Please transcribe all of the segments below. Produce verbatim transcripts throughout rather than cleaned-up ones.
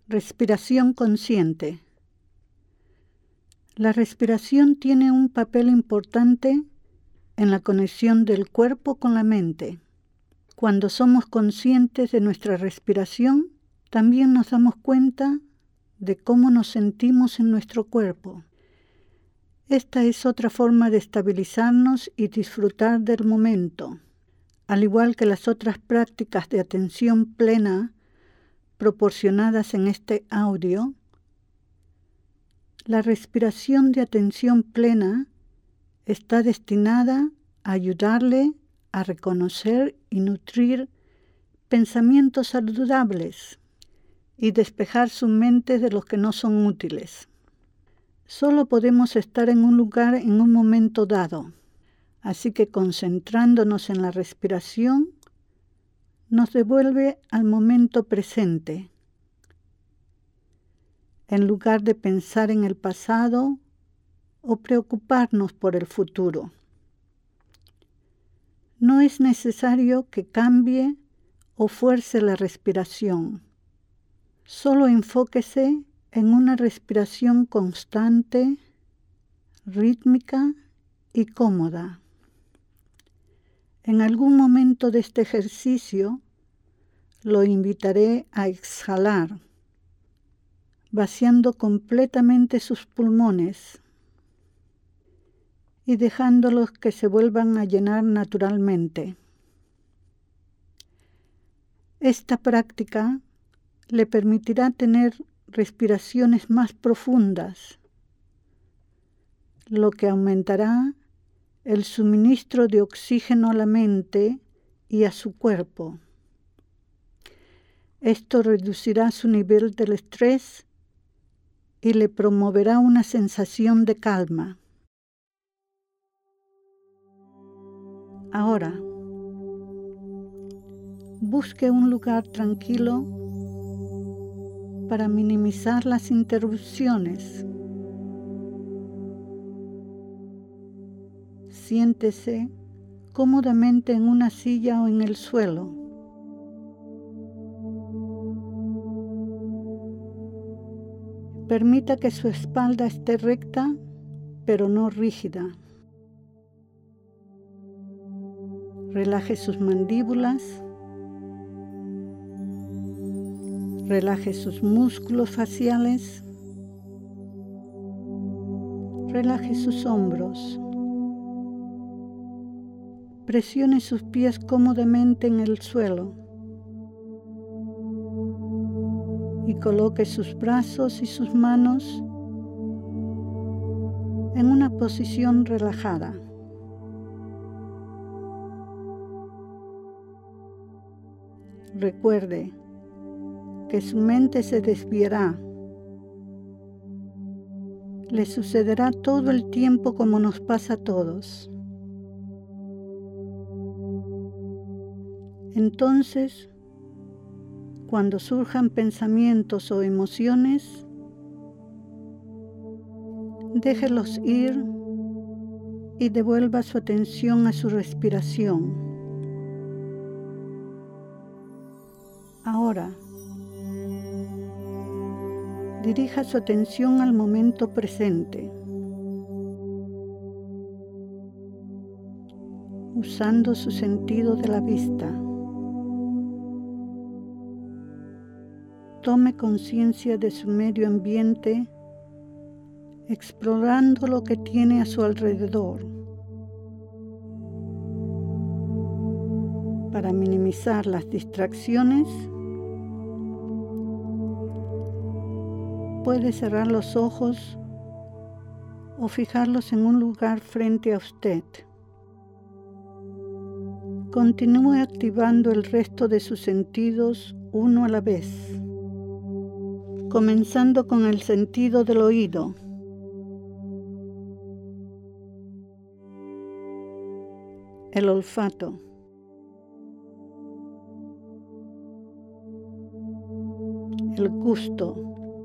Respiración consciente. La respiración tiene un papel importante en la conexión del cuerpo con la mente. Cuando somos conscientes de nuestra respiración, también nos damos cuenta de cómo nos sentimos en nuestro cuerpo. Esta es otra forma de estabilizarnos y disfrutar del momento. Al igual que las otras prácticas de atención plena proporcionadas en este audio, la respiración de atención plena está destinada a ayudarle a reconocer y nutrir pensamientos saludables y despejar su mente de los que no son útiles. Solo podemos estar en un lugar en un momento dado, así que concentrándonos en la respiración nos devuelve al momento presente, en lugar de pensar en el pasado o preocuparnos por el futuro. No es necesario que cambie o fuerce la respiración. Solo enfóquese en una respiración constante, rítmica y cómoda. En algún momento de este ejercicio lo invitaré a exhalar, vaciando completamente sus pulmones y dejándolos que se vuelvan a llenar naturalmente. Esta práctica le permitirá tener respiraciones más profundas, lo que aumentará el suministro de oxígeno a la mente y a su cuerpo. Esto reducirá su nivel del estrés y le promoverá una sensación de calma. Ahora, busque un lugar tranquilo para minimizar las interrupciones. Siéntese cómodamente en una silla o en el suelo. Permita que su espalda esté recta, pero no rígida. Relaje sus mandíbulas. Relaje sus músculos faciales. Relaje sus hombros. Presione sus pies cómodamente en el suelo y coloque sus brazos y sus manos en una posición relajada. Recuerde que su mente se desviará. Le sucederá todo el tiempo como nos pasa a todos. Entonces, cuando surjan pensamientos o emociones, déjelos ir y devuelva su atención a su respiración. Ahora, dirija su atención al momento presente, usando su sentido de la vista. Tome conciencia de su medio ambiente, explorando lo que tiene a su alrededor. Para minimizar las distracciones, puede cerrar los ojos o fijarlos en un lugar frente a usted. Continúe activando el resto de sus sentidos uno a la vez, comenzando con el sentido del oído. El olfato. El gusto.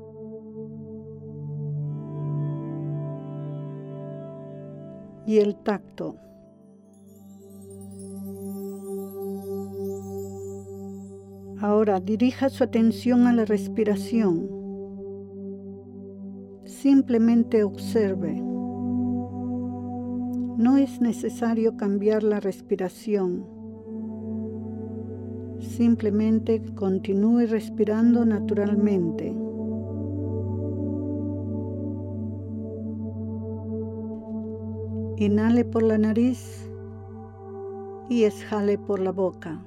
Y el tacto. Ahora dirija su atención a la respiración. Simplemente observe. No es necesario cambiar la respiración. Simplemente continúe respirando naturalmente. Inhale por la nariz y exhale por la boca.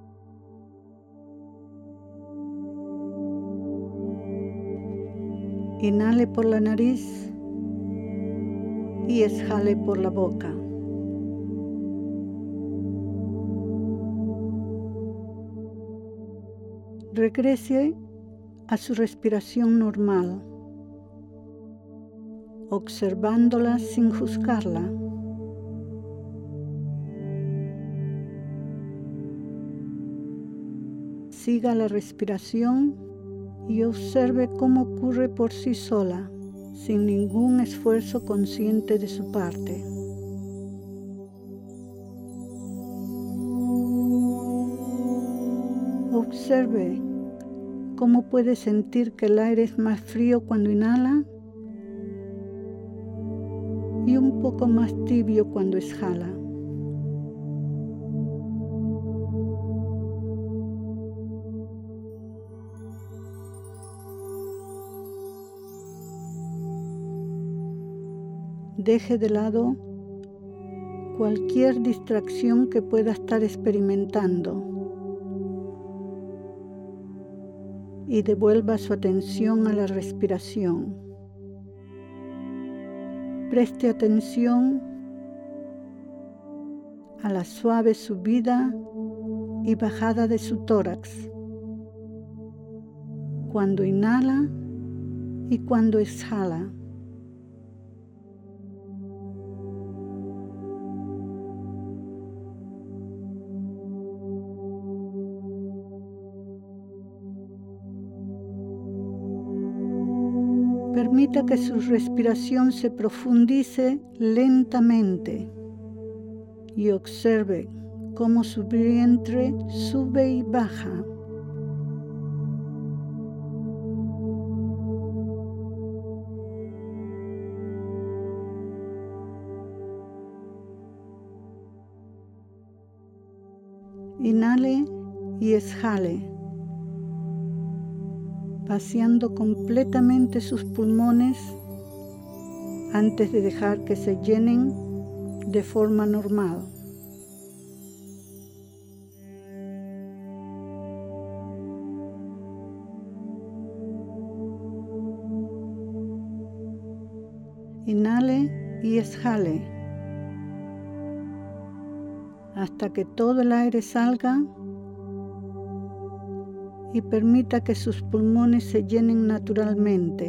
Inhale por la nariz y exhale por la boca. Regrese a su respiración normal, observándola sin juzgarla. Siga la respiración y observe cómo ocurre por sí sola, sin ningún esfuerzo consciente de su parte. Observe cómo puede sentir que el aire es más frío cuando inhala y un poco más tibio cuando exhala. Deje de lado cualquier distracción que pueda estar experimentando y devuelva su atención a la respiración. Preste atención a la suave subida y bajada de su tórax, cuando inhala y cuando exhala. Permita que su respiración se profundice lentamente y observe cómo su vientre sube y baja. Inhale y exhale, vaciando completamente sus pulmones antes de dejar que se llenen de forma normal. Inhale y exhale hasta que todo el aire salga y permita que sus pulmones se llenen naturalmente.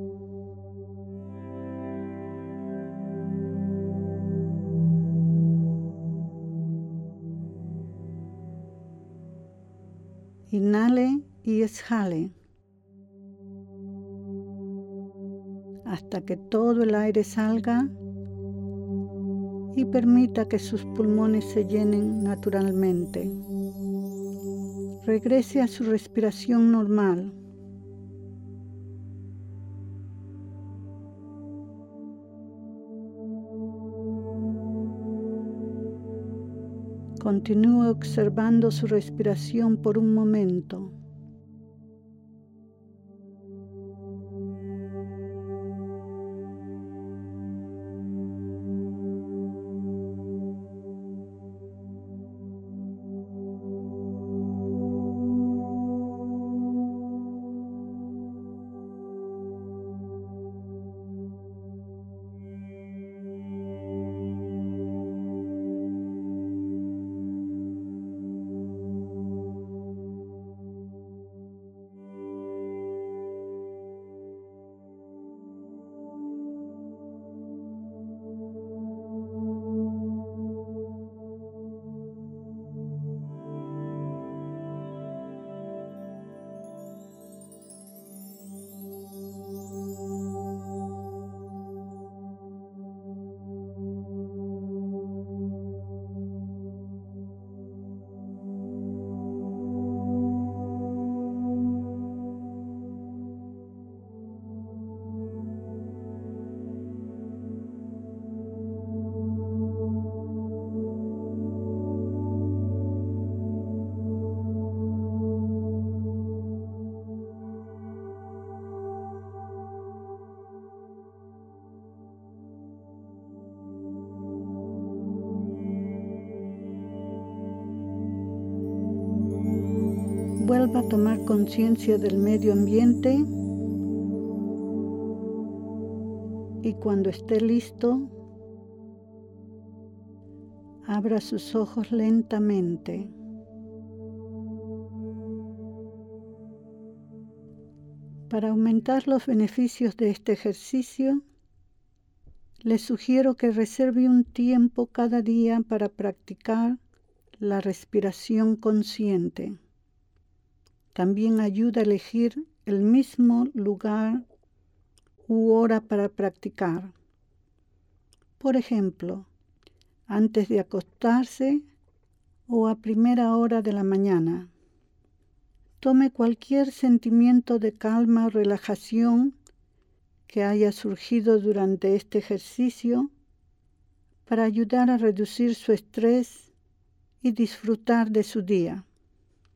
Inhale y exhale hasta que todo el aire salga y permita que sus pulmones se llenen naturalmente. Regrese a su respiración normal. Continúe observando su respiración por un momento. vuelva a tomar conciencia del medio ambiente y cuando esté listo, abra sus ojos lentamente. Para aumentar los beneficios de este ejercicio, les sugiero que reserve un tiempo cada día para practicar la respiración consciente. También ayuda a elegir el mismo lugar u hora para practicar. Por ejemplo, antes de acostarse o a primera hora de la mañana. Tome cualquier sentimiento de calma o relajación que haya surgido durante este ejercicio para ayudar a reducir su estrés y disfrutar de su día.